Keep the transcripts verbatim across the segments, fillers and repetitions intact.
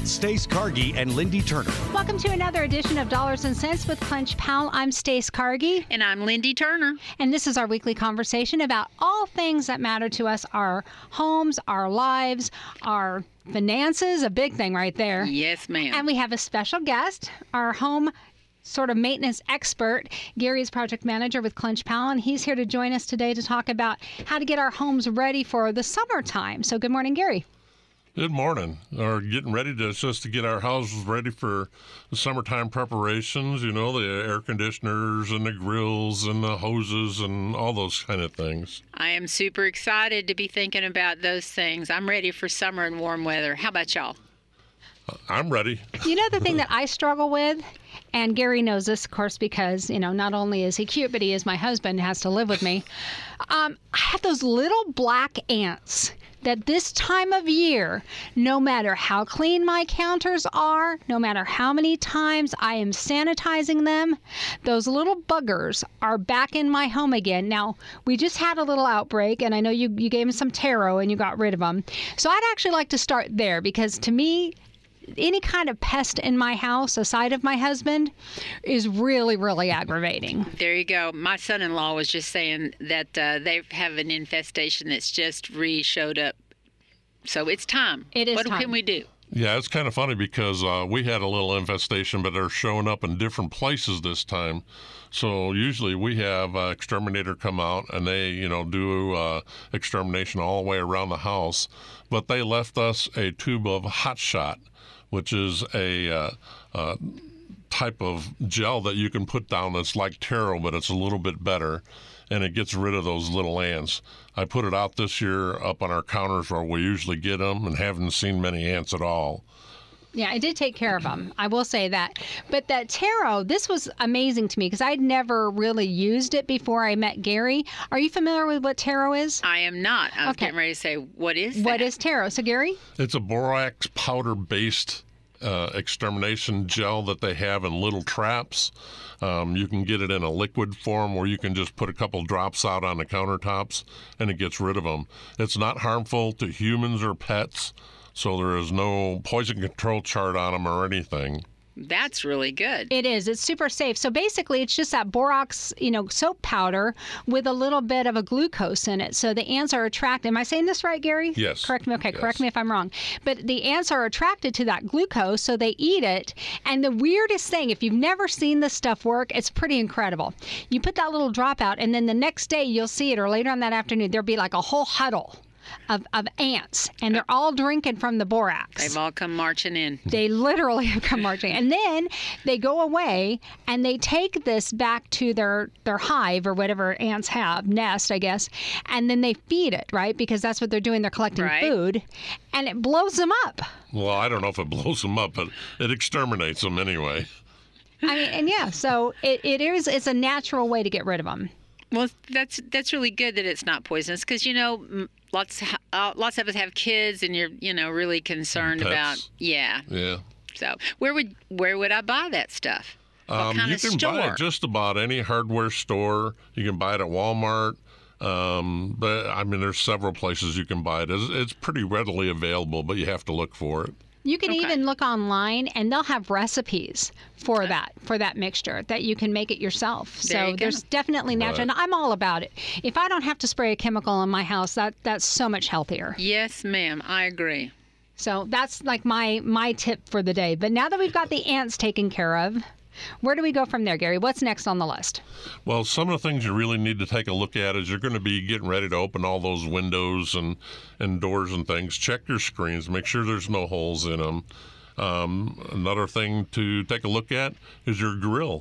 Stace Cargie and Lindy Turner. Welcome to another edition of Dollars and Cents with Clench Powell. I'm Stace Cargie. And I'm Lindy Turner. And this is our weekly conversation about all things that matter to us, our homes, our lives, our finances, a big thing right there. Yes, ma'am. And we have a special guest, our home sort of maintenance expert. Gary is project manager with Clench Powell, and he's here to join us today to talk about how to get our homes ready for the summertime. So good morning, Gary. Good morning. We're getting ready to just to get our houses ready for the summertime preparations, you know, the air conditioners and the grills and the hoses and all those kind of things. I am super excited to be thinking about those things. I'm ready for summer and warm weather. How about y'all? I'm ready. You know the thing that I struggle with, and Gary knows this, of course, because, you know, not only is he cute, but he is my husband, has to live with me. Um, I have those little black ants that this time of year, no matter how clean my counters are, no matter how many times I am sanitizing them, those little buggers are back in my home again. Now, we just had a little outbreak, and I know you, you gave them some taro and you got rid of them. So I'd actually like to start there, because to me, any kind of pest in my house aside of my husband is really, really aggravating. There you go. My son-in-law was just saying that uh, they have an infestation that's just re-showed up. So it's time. It is What time. can we do? Yeah, it's kind of funny because uh, we had a little infestation, but they're showing up in different places this time. So usually we have uh, exterminator come out and they, you know, do uh, extermination all the way around the house. But they left us a tube of Hot Shot, which is a uh, uh, type of gel that you can put down that's like taro, but it's a little bit better, and it gets rid of those little ants. I put it out this year up on our counters where we usually get them and haven't seen many ants at all. Yeah, I did take care of them. I will say that. But that taro, this was amazing to me because I'd never really used it before I met Gary. Are you familiar with what taro is? I am not. I was Okay. getting ready to say, what is that? What is taro? So, Gary? It's a borax powder-based uh, extermination gel that they have in little traps. Um, you can get it in a liquid form where you can just put a couple drops out on the countertops and it gets rid of them. It's not harmful to humans or pets, so there is no poison control chart on them or anything. That's really good. It is. It's super safe. So basically, it's just that borax, you know, soap powder with a little bit of a glucose in it. So the ants are attracted. Am I saying this right, Gary? Yes. Correct me. Okay, Yes. correct me if I'm wrong. But the ants are attracted to that glucose, so they eat it. And the weirdest thing, if you've never seen this stuff work, it's pretty incredible. You put that little drop out, and then the next day you'll see it, or later on that afternoon, there'll be like a whole huddle of, of ants, and they're all drinking from the borax. They've all come marching in. They literally have come marching. And then they go away and they take this back to their, their hive or whatever ants have, nest, I guess, and then they feed it, right? Because that's what they're doing. They're collecting Right. food, and it blows them up. Well, I don't know if it blows them up, but it exterminates them anyway. I mean, and yeah, so it, it is, it's a natural way to get rid of them. Well, that's that's really good that it's not poisonous because, you know, m- lots uh, lots of us have kids and you're, you know, really concerned Pets. about, yeah. Yeah. So where would where would I buy that stuff? What Um, kind you of can store? buy it just about any hardware store. You can buy it at Walmart. Um, but I mean, there's several places you can buy it. It's, it's pretty readily available, but you have to look for it. You can Okay. even look online, and they'll have recipes for that for that mixture that you can make it yourself. There So you go. there's definitely natural. Right. And I'm all about it. If I don't have to spray a chemical in my house, that that's so much healthier. Yes, ma'am. I agree. So that's like my my tip for the day. But now that we've got the ants taken care of, where do we go from there, Gary? What's next on the list? Well, some of the things you really need to take a look at is you're going to be getting ready to open all those windows and, and doors and things. Check your screens. Make sure there's no holes in them. Um, another thing to take a look at is your grill.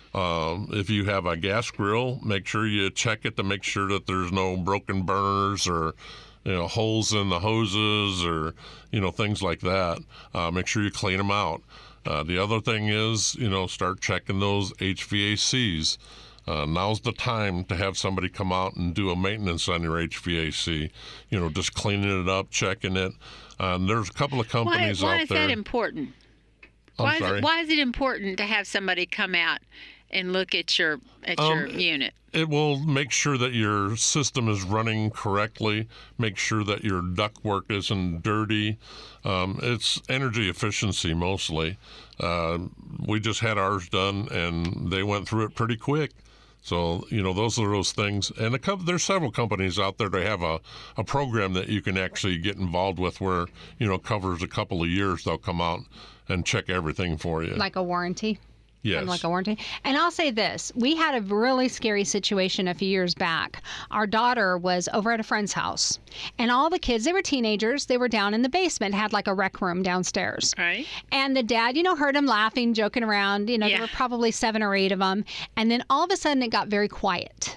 Um, if you have a gas grill, make sure you check it to make sure that there's no broken burners or you know holes in the hoses or you know things like that. Uh, make sure you clean them out. Uh, the other thing is, you know, start checking those H V A Cs. Uh, now's the time to have somebody come out and do a maintenance on your H V A C. You know, just cleaning it up, checking it. Um, there's a couple of Why, companies why out is there. that important? I'm Why is, sorry. it, why is it important to have somebody come out and look at your at Um, your unit? It will make sure that your system is running correctly, make sure that your ductwork isn't dirty. Um, it's energy efficiency mostly. Uh, we just had ours done, and they went through it pretty quick. So, you know, those are those things. And a couple, there's several companies out there that have a, a program that you can actually get involved with where, you know, covers a couple of years. They'll come out and check everything for you. Like a warranty? Yes. Kind of like a warranty. And I'll say this. We had a really scary situation a few years back. Our daughter was over at a friend's house, and all the kids, they were teenagers, they were down in the basement, had like a rec room downstairs. Right. And the dad, you know, heard them laughing, joking around. You know, Yeah. there were probably seven or eight of them. And then all of a sudden it got very quiet.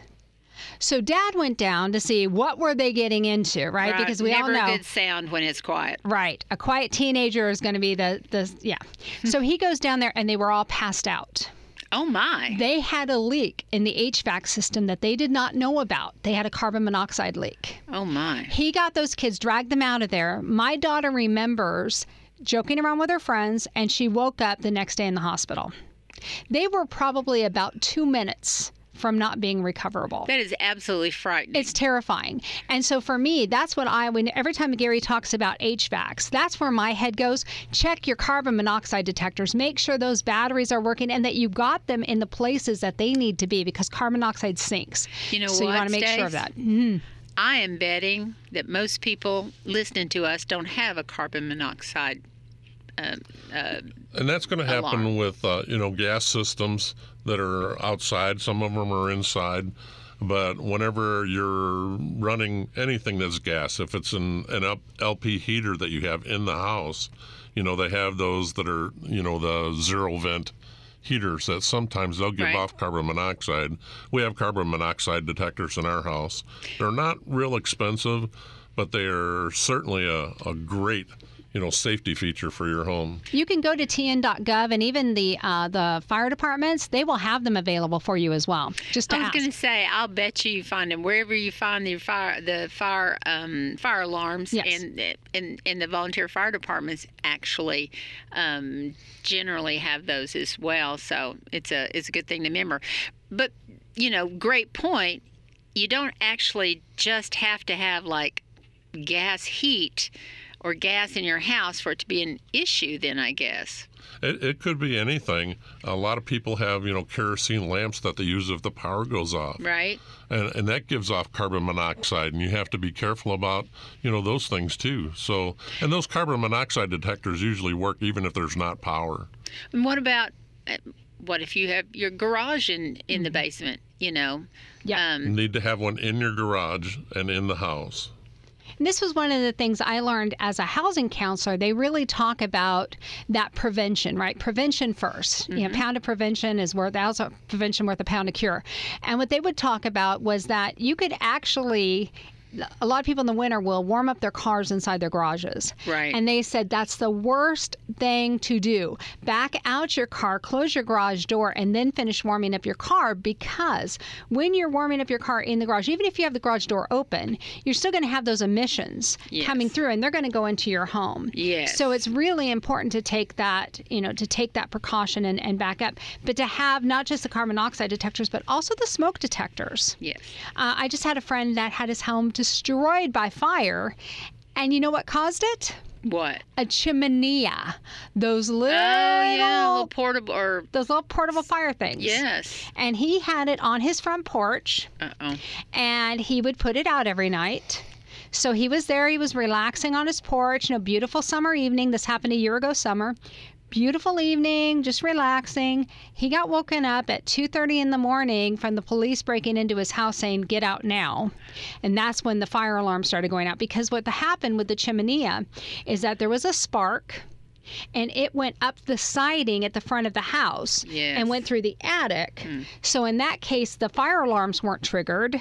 So Dad went down to see what were they getting into, right? Right. Because we Never all know. a good sound when it's quiet. Right. A quiet teenager is going to be the, the yeah. So he goes down there, and they were all passed out. Oh my. They had a leak in the H V A C system that they did not know about. They had a carbon monoxide leak. Oh my. He got those kids, dragged them out of there. My daughter remembers joking around with her friends, and she woke up the next day in the hospital. They were probably about two minutes from not being recoverable. That is absolutely frightening. It's terrifying. And so for me, that's what I, when every time Gary talks about H V A Cs, that's where my head goes. Check your carbon monoxide detectors. Make sure those batteries are working and that you got them in the places that they need to be, because carbon monoxide sinks. You know so what, you want to make Stace? sure of that. Mm-hmm. I am betting that most people listening to us don't have a carbon monoxide. Uh, uh, And that's going to happen alarm. with, uh, you know, gas systems that are outside. Some of them are inside. But whenever you're running anything that's gas, if it's an, an L P heater that you have in the house, you know, they have those that are, you know, the zero vent heaters that sometimes they'll give Right. off carbon monoxide. We have carbon monoxide detectors in our house. They're not real expensive, but they are certainly a, a great, you know, safety feature for your home. You can go to T N dot gov, and even the uh, the fire departments, they will have them available for you as well. Just to I was ask. going to say, I'll bet you you find them wherever you find the fire, the fire, um, fire alarms, Yes. and and and the volunteer fire departments actually um, generally have those as well. So it's a it's a good thing to remember. But you know, great point. You don't actually just have to have like gas heat or gas in your house for it to be an issue. Then I guess. It, it could be anything. A lot of people have, you know, kerosene lamps that they use if the power goes off. Right. And, and that gives off carbon monoxide, and you have to be careful about, you know, those things too. So, and those carbon monoxide detectors usually work even if there's not power. And what about uh, what if you have your garage in, in the basement, you know? Yeah. You Um, need to have one in your garage and in the house. And this was one of the things I learned as a housing counselor. They really talk about that prevention, right? Prevention first. You know, pound of prevention is worth a thousand prevention worth a pound of cure. And what they would talk about was that you could actually, a lot of people in the winter will warm up their cars inside their garages. Right. And they said that's the worst thing to do. Back out your car, close your garage door, and then finish warming up your car, because when you're warming up your car in the garage, even if you have the garage door open, you're still going to have those emissions Yes. coming through, and they're going to go into your home. Yes. So it's really important to take that, you know, to take that precaution and, and back up, but to have not just the carbon monoxide detectors, but also the smoke detectors. yes. Uh, I just had a friend that had his home destroyed by fire, and you know what caused it? What? A chimenea. Those little, Oh yeah, a little portable or those little portable fire things. yes. And he had it on his front porch, Uh oh. and he would put it out every night. So he was there, he was relaxing on his porch, you know, beautiful summer evening. This happened a year ago summer. Beautiful evening, just relaxing. He got woken up at two thirty in the morning from the police breaking into his house saying, "Get out now." And that's when the fire alarm started going out, because what happened with the chimenea is that there was a spark, and it went up the siding at the front of the house Yes. and went through the attic. So in that case, the fire alarms weren't triggered.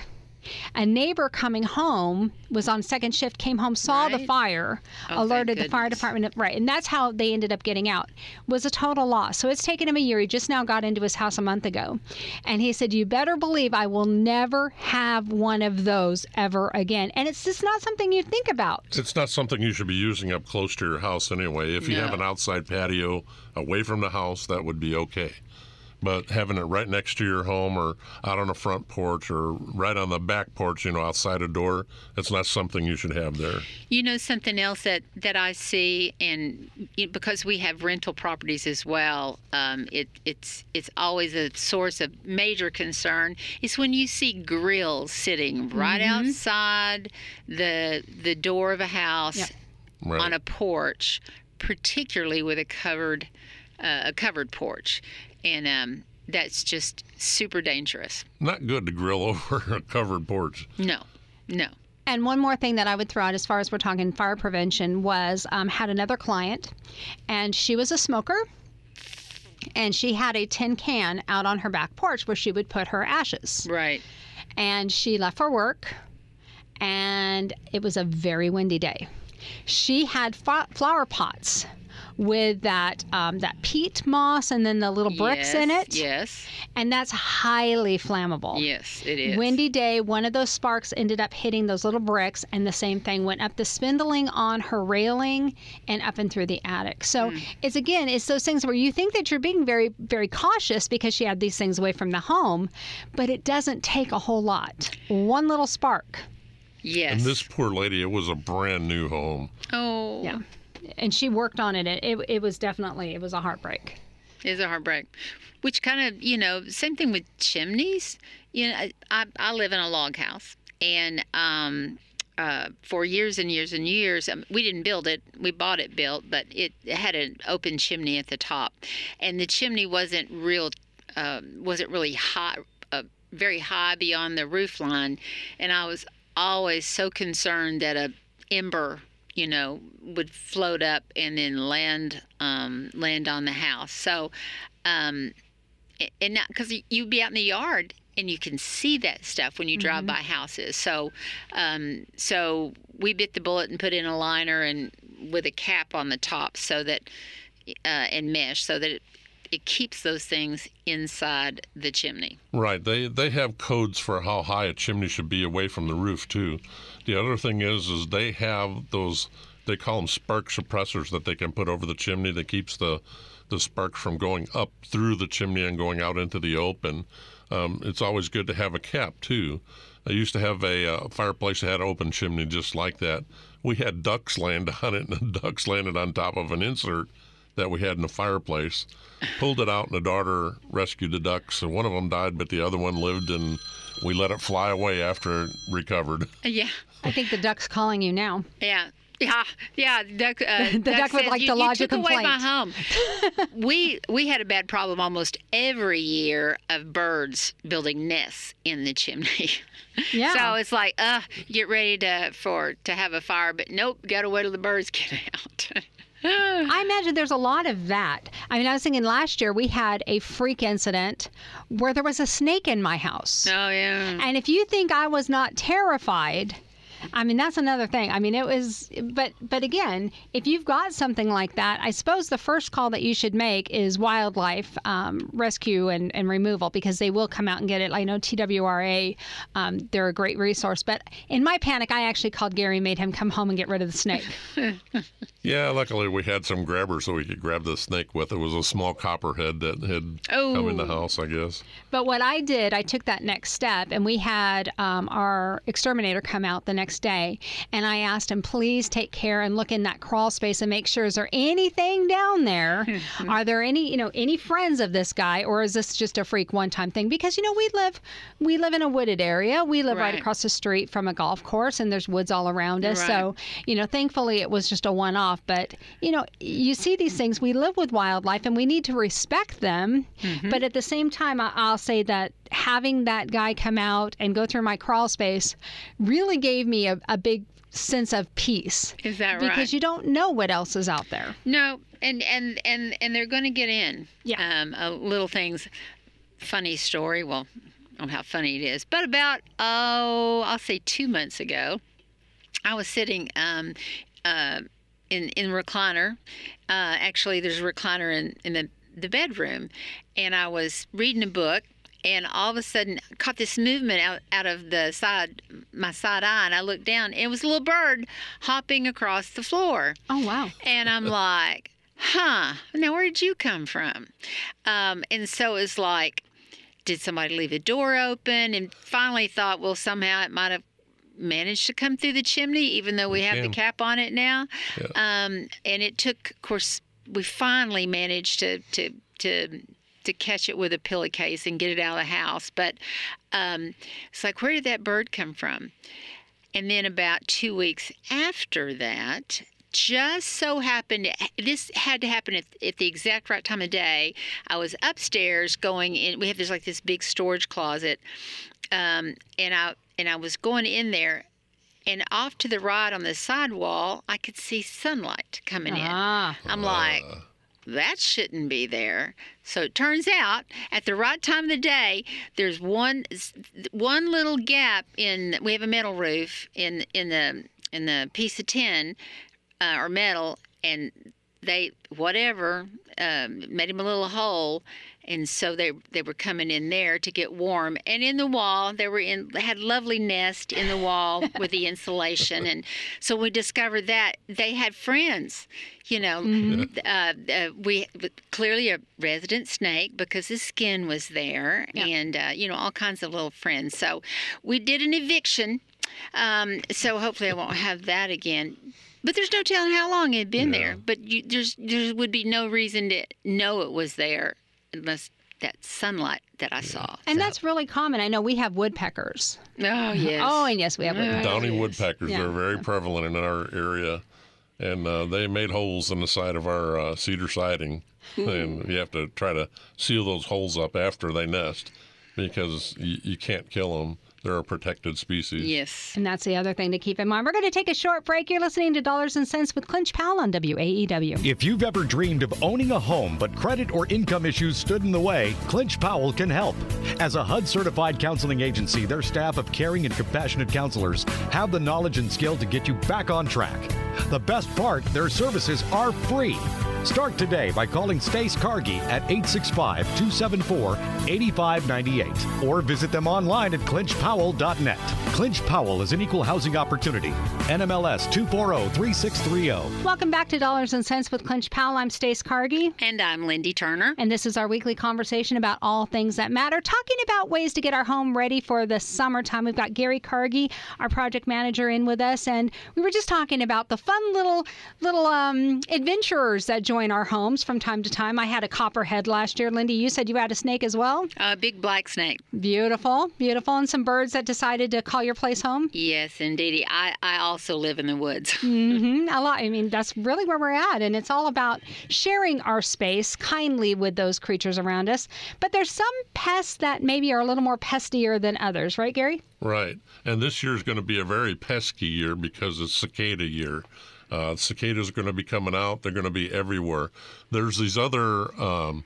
A neighbor coming home was on second shift, came home, saw the Right. fire, Oh, alerted thank the fire goodness. department. Right, and that's how they ended up getting out. Was a total loss. So it's taken him a year. He just now got into his house a month ago, and he said, "You better believe I will never have one of those ever again." And it's just not something you think about. It's not something you should be using up close to your house anyway. If you No. have an outside patio away from the house, that would be okay. But having it right next to your home or out on the front porch or right on the back porch, you know, outside a door, that's not something you should have there. You know, something else that, that I see, and you know, because we have rental properties as well, um, it, it's it's always a source of major concern, is when you see grills sitting right Mm-hmm. outside the the door of a house Yep. Right. on a porch, particularly with a covered uh, a covered porch. And um, that's just super dangerous. Not good to grill over a covered porch. No, no. And one more thing that I would throw out as far as we're talking fire prevention was um, had another client, and she was a smoker, and she had a tin can out on her back porch where she would put her ashes. Right. And she left for work, and it was a very windy day. She had fa- flower pots with that um, that peat moss and then the little bricks yes, in it. Yes. And that's highly flammable. Yes, it is. Windy day, one of those sparks ended up hitting those little bricks, and the same thing went up the spindling on her railing and up and through the attic. So Mm. it's again, it's those things where you think that you're being very, very cautious because she had these things away from the home, but it doesn't take a whole lot. One little spark. Yes. And this poor lady, it was a brand new home. Oh. Yeah. And she worked on it. It, it was definitely, it was a heartbreak. Is a heartbreak. Which kind of, you know, same thing with chimneys. You know, I, I, I live in a log house, and um, uh, for years and years and years, um, we didn't build it. We bought it built, but it, it had an open chimney at the top, and the chimney wasn't real, uh, wasn't really high, uh, very high beyond the roof line, and I was always so concerned that a ember, you know, would float up and then land um, land on the house. So, um, and not because you'd be out in the yard and you can see that stuff when you drive Mm-hmm. by houses. So, um, so we bit the bullet and put in a liner and with a cap on the top so that uh, and mesh so that it it keeps those things inside the chimney. Right. They they have codes for how high a chimney should be away from the roof too. The other thing is is they have those, they call them spark suppressors that they can put over the chimney that keeps the the sparks from going up through the chimney and going out into the open. Um, it's always good to have a cap too. I used to have a uh, fireplace that had an open chimney just like that. We had ducks land on it, and the ducks landed on top of an insert that we had in the fireplace. Pulled it out, and the daughter rescued the ducks, and one of them died, but the other one lived, and we let it fly away after it recovered. Yeah, I think the duck's calling you now. yeah. Yeah, yeah. Duck, uh, The duck would says, like you, to lodge a you took away my complaint." home. we we had a bad problem almost every year of birds building nests in the chimney. Yeah. So it's like, uh, get ready to for to have a fire, but nope, gotta wait till the birds get out. I imagine there's a lot of that. I mean, I was thinking last year we had a freak incident where there was a snake in my house. Oh yeah. And if you think I was not terrified, I mean, that's another thing. I mean, it was, but but again, if you've got something like that, I suppose the first call that you should make is wildlife um, rescue and, and removal, because they will come out and get it. I know T W R A, um, they're a great resource. But in my panic, I actually called Gary and made him come home and get rid of the snake. Yeah, luckily we had some grabbers so we could grab the snake with. It was a small copperhead that had Oh. come in the house, I guess. But what I did, I took that next step, and we had um, our exterminator come out the next day, and I asked him, please take care and look in that crawl space and make sure, is there anything down there? Are there any, you know, any friends of this guy, or is this just a freak one-time thing? Because, you know, we live, we live in a wooded area. We live right, Right. across the street from a golf course, and there's woods all around us. Right. So, you know, thankfully it was just a one-off. But, you know, you see these things. We live with wildlife, and we need to respect them. But at the same time, I- I'll say that having that guy come out and go through my crawl space really gave me a, a big sense of peace. Is that right? Because you don't know what else is out there. No, and and and and they're going to get in. Yeah. Um, uh, little things. Funny story. Well, I don't know how funny it is, but about oh, I'll say two months ago, I was sitting um, uh, in in recliner. Uh, actually, there's a recliner in in the the bedroom, and I was reading a book. And all of a sudden, caught this movement out, out of the side, my side eye, and I looked down, and it was a little bird hopping across the floor. Oh, wow. And I'm like, huh, now where did you come from? Um, and so it's like, did somebody leave a door open? And finally thought, well, somehow it might have managed to come through the chimney, even though we It have can. the cap on it now. Yeah. Um, and it took, of course, we finally managed to to to to catch it with a pillowcase and get it out of the house. But um, it's like, where did that bird come from? And then about two weeks after that, just so happened, this had to happen at, at the exact right time of day. I was upstairs going in. We have this like this big storage closet, um, and I and I was going in there, and off to the right on the side wall, I could see sunlight coming Ah. in. I'm like, that shouldn't be there. So it turns out, at the right time of the day, there's one one little gap in. We have a metal roof in in the in the piece of tin uh, or metal, and they whatever um, made him a little hole, and so they they were coming in there to get warm. And in the wall, they were in they had lovely nest in the wall with the insulation, and so we discovered that they had friends. You know, Mm-hmm. uh, uh, we clearly a resident snake because his skin was there, Yeah. and uh, you know, all kinds of little friends. So we did an eviction. Um, so hopefully I won't have that again. But there's no telling how long it had been Yeah. there. But you, there's there would be no reason to know it was there unless that sunlight that I saw. And So- that's really common. I know we have woodpeckers. oh yes. Oh, and yes, we have woodpeckers. Downy woodpeckers Yeah. are very prevalent in our area, and uh, they made holes in the side of our uh, cedar siding, and you have to try to seal those holes up after they nest because you, you can't kill them. They're a protected species. Yes. And that's the other thing to keep in mind. We're going to take a short break. You're listening to Dollars and Cents with Clinch Powell on W A E W. If you've ever dreamed of owning a home but credit or income issues stood in the way, Clinch Powell can help. As a H U D-certified counseling agency, their staff of caring and compassionate counselors have the knowledge and skill to get you back on track. The best part, their services are free. Start today by calling Stace Cargie at eight six five, two seven four, eight five nine eight or visit them online at clinch powell dot net. Clinch Powell is an equal housing opportunity. N M L S two four zero, three six three zero. Welcome back to Dollars and Cents with Clinch Powell. I'm Stace Cargie. And I'm Lindy Turner. And this is our weekly conversation about all things that matter, talking about ways to get our home ready for the summertime. We've got Gary Cargie, our project manager, in with us, and we were just talking about the fun little little um, adventurers that join our homes from time to time. I had a copperhead last year. Lindy, you said you had a snake as well? A big black snake. Beautiful, beautiful. And some birds that decided to call your place home? Yes, indeedy. I, I also live in the woods. hmm A lot. I mean, that's really where we're at. And it's all about sharing our space kindly with those creatures around us. But there's some pests that maybe are a little more pestier than others, right, Gary? Right. And this year is going to be a very pesky year because it's cicada year. Uh, cicadas are going to be coming out. They're going to be everywhere. There's these other um,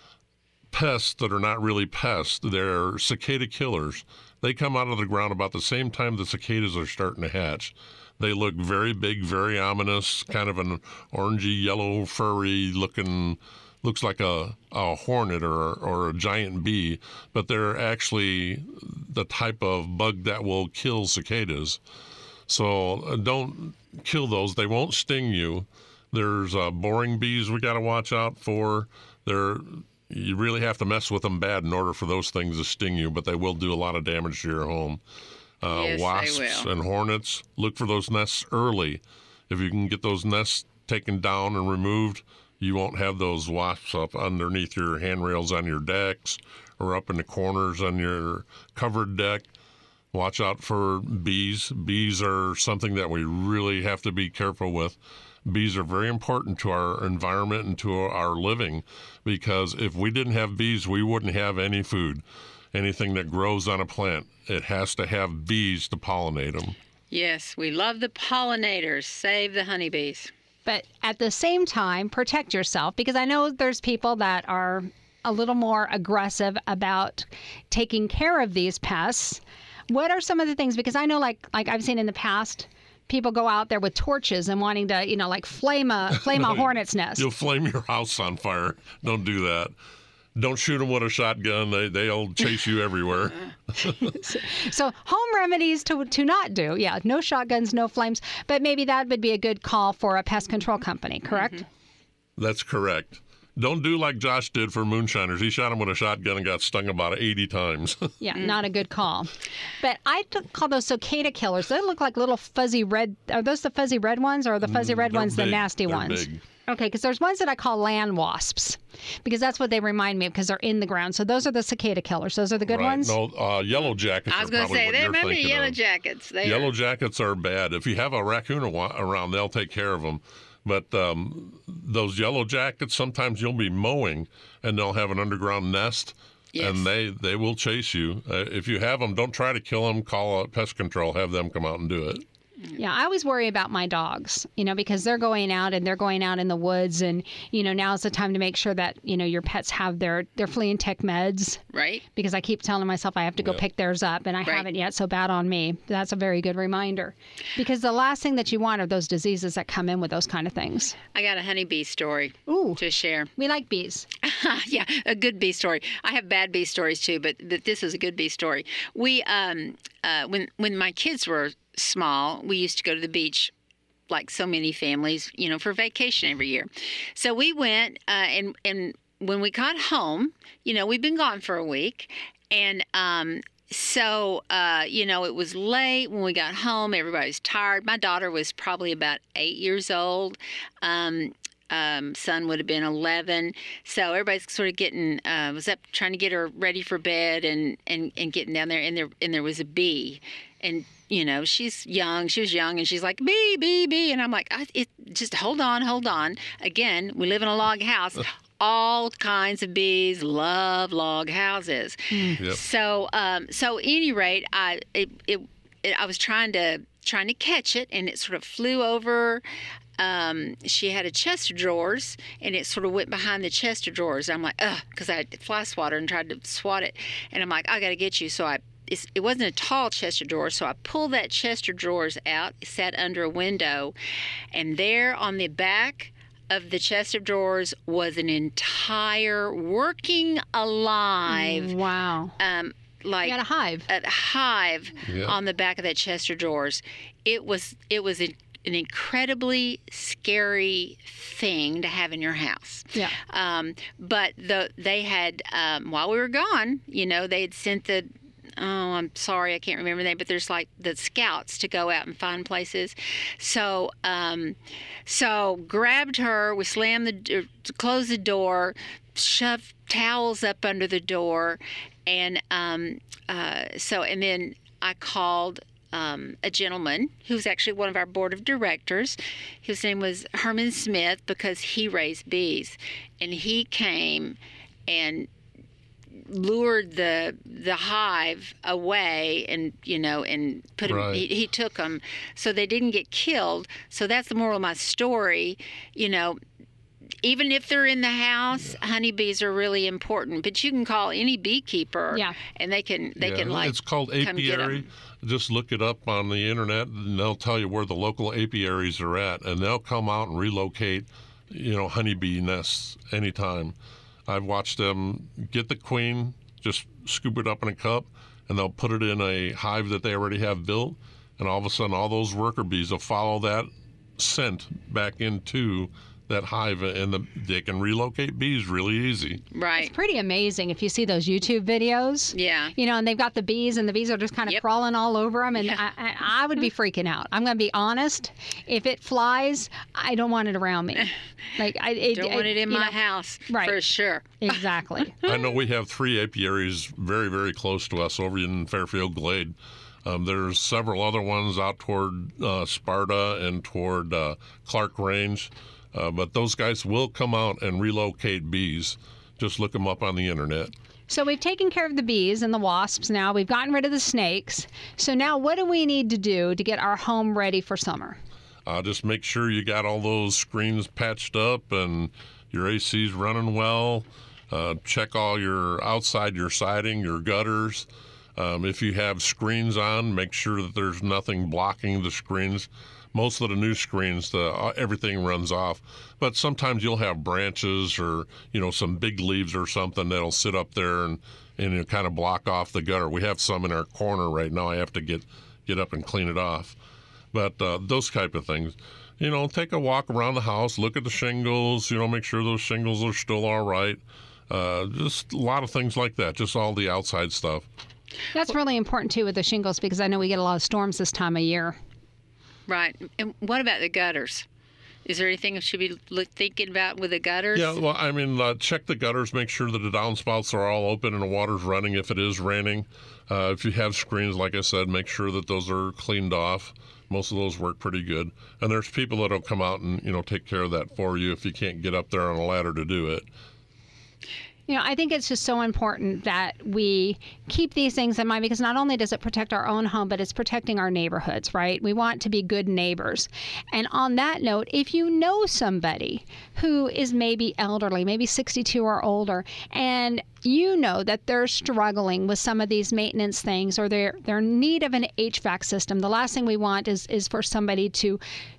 pests that are not really pests. They're cicada killers. They come out of the ground about the same time the cicadas are starting to hatch. They look very big, very ominous, kind of an orangey, yellow, furry looking, looks like a, a hornet or, or a giant bee, but they're actually the type of bug that will kill cicadas. So uh, don't kill those. They won't sting you. There's uh, boring bees we got to watch out for. They're you really have to mess with them bad in order for those things to sting you, but they will do a lot of damage to your home. Uh, Yes, they wasps will. and hornets, look for those nests early. If you can get those nests taken down and removed, you won't have those wasps up underneath your handrails on your decks or up in the corners on your covered deck. Watch out for bees. Bees are something that we really have to be careful with. Bees are very important to our environment and to our living because if we didn't have bees, we wouldn't have any food. Anything that grows on a plant, it has to have bees to pollinate them. Yes, we love the pollinators. Save the honeybees. But at the same time, protect yourself, because I know there's people that are a little more aggressive about taking care of these pests. What are some of the things? Because I know, like like I've seen in the past, people go out there with torches and wanting to, you know, like flame a flame a hornet's nest. You'll flame your house on fire. Don't do that. Don't shoot them with a shotgun. They, they'll chase you everywhere. So home remedies to to not do. Yeah, no shotguns, no flames. But maybe that would be a good call for a pest control company, correct? That's correct. Don't do like Josh did for moonshiners. He shot him with a shotgun and got stung about eighty times. Yeah, not a good call. But I t- call those cicada killers. They look like little fuzzy red. Are those the fuzzy red ones, or are the fuzzy red They're ones big. the nasty They're ones? big. Okay, because there's ones that I call land wasps, because that's what they remind me of, because they're in the ground. So those are the cicada killers. Those are the good Right. ones? No, uh, yellow jackets I was are going to probably say, what there you're might be thinking yellow of. jackets. They Yellow are. jackets are bad. If you have a raccoon awa- around, they'll take care of them. But um, those yellow jackets, sometimes you'll be mowing and they'll have an underground nest, Yes. and they, they will chase you. Uh, if you have them, don't try to kill them. Call uh, pest control. Have them come out and do it. Yeah, I always worry about my dogs, you know, because they're going out and they're going out in the woods, and you know, now's the time to make sure that, you know, your pets have their their flea and tick meds, Right. because I keep telling myself I have to go Yeah. pick theirs up, and I Right. haven't yet, so bad on me. That's a very good reminder, because the last thing that you want are those diseases that come in with those kind of things. I got a honeybee story Ooh, to share. we like bees. Yeah, a good bee story. I have bad bee stories too, but th- this is a good bee story. We, um, uh, when when my kids were small, we used to go to the beach, like so many families, you know, for vacation every year. So we went, uh, and and when we got home, you know, we'd been gone for a week, and um, so uh, you know, it was late when we got home. Everybody was tired. My daughter was probably about eight years old. Um, Um, son would have been eleven, so everybody's sort of getting uh, was up trying to get her ready for bed, and, and, and getting down there, and there and there was a bee, and you know, she's young, she was young, and she's like, bee, bee, bee, and I'm like, I, it, just hold on, hold on. Again, we live in a log house. All kinds of bees love log houses. Yep. So, um, so at any rate, I it, it, it I was trying to trying to catch it, and it sort of flew over. Um, she had a chest of drawers, and it sort of went behind the chest of drawers. I'm like, ugh, because I had fly swatter and tried to swat it, and I'm like, I got to get you. So I, it's, it wasn't a tall chest of drawers, so I pulled that chest of drawers out, sat under a window, and there on the back of the chest of drawers was an entire working alive, Wow. um, like You got a hive. a hive Yeah. on the back of that chest of drawers. It was it was a, an incredibly scary thing to have in your house. Yeah. Um, but the they had um, while we were gone, you know, they had sent the oh, I'm sorry, I can't remember the name, but there's like the scouts to go out and find places. So, um, so grabbed her, we slammed the, er, closed the door, shoved towels up under the door, and um, uh, so, and then I called um, a gentleman who's actually one of our board of directors. His name was Herman Smith, because he raised bees, and he came and lured the the hive away, and you know, and put him. Right. He, he took them, so they didn't get killed. So that's the moral of my story. You know, even if they're in the house, honeybees are really important. But you can call any beekeeper, Yeah. and they can they Yeah, can like it's called come get 'em. apiary. Just look it up on the internet, and they'll tell you where the local apiaries are at, and they'll come out and relocate, you know, honeybee nests anytime. I've watched them get the queen, just scoop it up in a cup, and they'll put it in a hive that they already have built, and all of a sudden all those worker bees will follow that scent back into that hive, and the, they can relocate bees really easy. Right. It's pretty amazing if you see those YouTube videos. Yeah. You know, and they've got the bees, and the bees are just kind of Yep. crawling all over them. And Yeah. I, I, I would be freaking out. I'm going to be honest. If it flies, I don't want it around me. Like I it, Don't want it in you my know, house Right. for sure. Exactly. I know we have three apiaries very, very close to us over in Fairfield Glade. Um, there's several other ones out toward uh, Sparta and toward uh, Clark Range. Uh, but those guys will come out and relocate bees. Just look them up on the internet. So we've taken care of the bees and the wasps now. We've gotten rid of the snakes. So now what do we need to do to get our home ready for summer? Uh, just make sure you got all those screens patched up and your A C's running well. Uh, check all your outside your siding, your gutters. Um, if you have screens on, make sure that there's nothing blocking the screens. Most of the new screens, the uh, everything runs off, but sometimes you'll have branches or you know some big leaves or something that'll sit up there and and you know, kind of block off the gutter. We have some in our corner right now. I have to get get up and clean it off, but uh, those type of things. you know, take a walk around the house, look at the shingles, you know, make sure those shingles are still all right. Uh, just a lot of things like that, just all the outside stuff. That's really important, too, with the shingles, because I know we get a lot of storms this time of year. Right. And what about the gutters? Is there anything we should be look, thinking about with the gutters? Yeah, well, I mean, uh, check the gutters, make sure that the downspouts are all open and the water's running if it is raining. Uh, if you have screens, like I said, make sure that those are cleaned off. Most of those work pretty good. And there's people that'll come out and, you know, take care of that for you if you can't get up there on a ladder to do it. You know, I think it's just so important that we keep these things in mind, because not only does it protect our own home, but it's protecting our neighborhoods, right? We want to be good neighbors. And on that note, if you know somebody who is maybe elderly, maybe sixty-two or older, and you know that they're struggling with some of these maintenance things, or they're they're in need of an H V A C system, the last thing we want is is for somebody to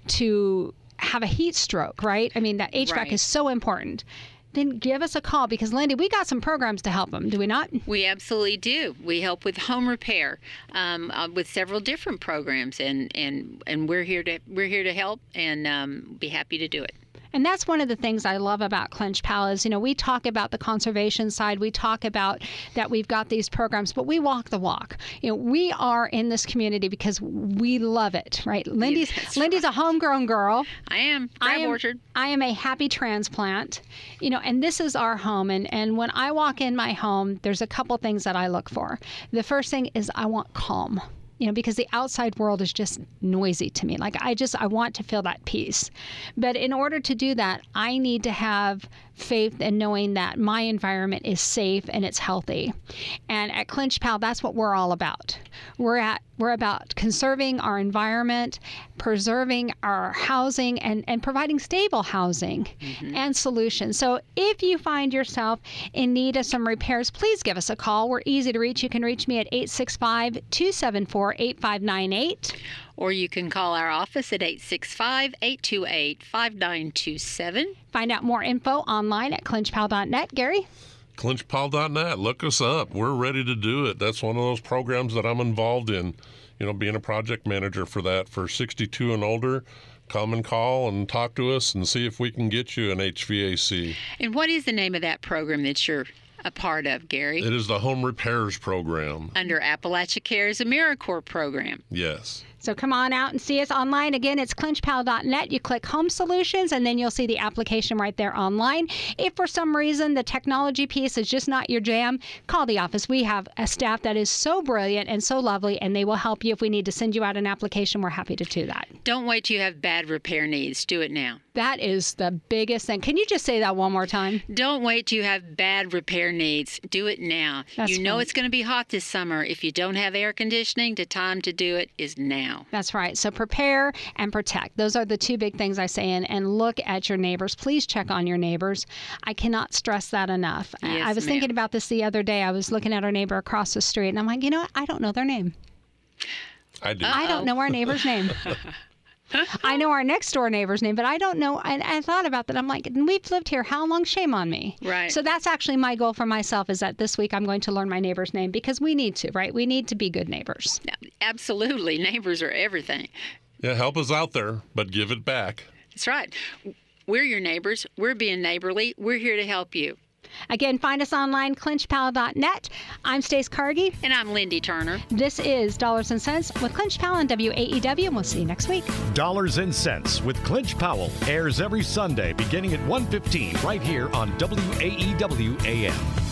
to have a heat stroke, right? I mean, that H V A C Right. is so important. Then give us a call, because, Lindy, we got some programs to help them, do we not? We absolutely do. We help with home repair um, uh, with several different programs, and, and, and we're here to we're here to help and um, be happy to do it. And that's one of the things I love about Clinch Pal is, you know, we talk about the conservation side. We talk about that we've got these programs, but we walk the walk. You know, we are in this community because we love it, right? Lindy's That's Lindy's a homegrown girl. I am. I Crab am, Orchard. I am a happy transplant, you know, and this is our home. And, and when I walk in my home, there's a couple things that I look for. The first thing is I want calm. You know, because the outside world is just noisy to me. Like, I just, I want to feel that peace. But in order to do that, I need to have faith in knowing that my environment is safe and it's healthy. And at Clinch Pal, that's what we're all about. We're at, we're about conserving our environment, preserving our housing, and, and providing stable housing mm-hmm. and solutions. So if you find yourself in need of some repairs, please give us a call. We're easy to reach. You can reach me at eight six five, two seven four, eight five nine eight. Or you can call our office at eight six five, eight two eight, five nine two seven. Find out more info online at clinch pal dot net. Gary? clinch pal dot net. Look us up. We're ready to do it. That's one of those programs that I'm involved in, you know, being a project manager for that. For sixty-two and older, come and call and talk to us and see if we can get you an H V A C. And what is the name of that program that you're a part of, Gary? It is the Home Repairs Program. Under Appalachia Care's AmeriCorps program. Yes. So come on out and see us online. Again, it's clinch pal dot net. You click Home Solutions, and then you'll see the application right there online. If for some reason the technology piece is just not your jam, call the office. We have a staff that is so brilliant and so lovely, and they will help you. If we need to send you out an application, we're happy to do that. Don't wait till you have bad repair needs. Do it now. That is the biggest thing. Can you just say that one more time? Don't wait till you have bad repair needs. Do it now. That's you know fine. It's going to be hot this summer. If you don't have air conditioning, the time to do it is now. That's right. So prepare and protect. Those are the two big things I say. And, and look at your neighbors. Please check on your neighbors. I cannot stress that enough. Yes, I was ma'am. thinking about this the other day. I was looking at our neighbor across the street, and I'm like, you know what? I don't know their name. I do. I don't know our neighbor's name. I know our next door neighbor's name, but I don't know. And I thought about that. I'm like, we've lived here how long? Shame on me. Right. So that's actually my goal for myself, is that this week I'm going to learn my neighbor's name, because we need to, right? We need to be good neighbors. Absolutely. Neighbors are everything. Yeah, help us out there, but give it back. That's right. We're your neighbors. We're being neighborly. We're here to help you. Again, find us online, clinch pal dot net. I'm Stace Cargie. And I'm Lindy Turner. This is Dollars and Cents with Clinch Powell and W A E W, and we'll see you next week. Dollars and Cents with Clinch Powell airs every Sunday beginning at one fifteen right here on W A E W A M.